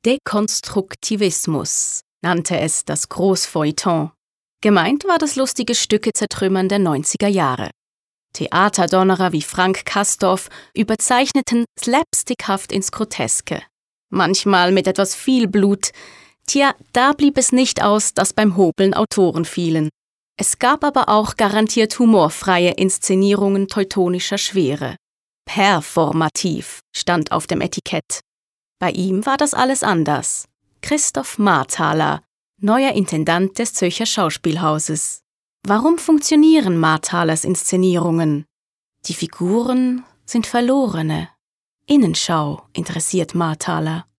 Dekonstruktivismus nannte es das Großfeuilleton. Gemeint war das lustige Stücke-Zertrümmern der 90er Jahre. Theaterdonnerer wie Frank Castorf überzeichneten slapstickhaft ins Groteske. Manchmal mit etwas viel Blut. Tja, da blieb es nicht aus, dass beim Hobeln Autoren fielen. Es gab aber auch garantiert humorfreie Inszenierungen teutonischer Schwere. Performativ stand auf dem Etikett. Bei ihm war das alles anders. Christoph Marthaler, neuer Intendant des Zürcher Schauspielhauses. Warum funktionieren Marthalers Inszenierungen? Die Figuren sind Verlorene. Innenschau interessiert Marthaler.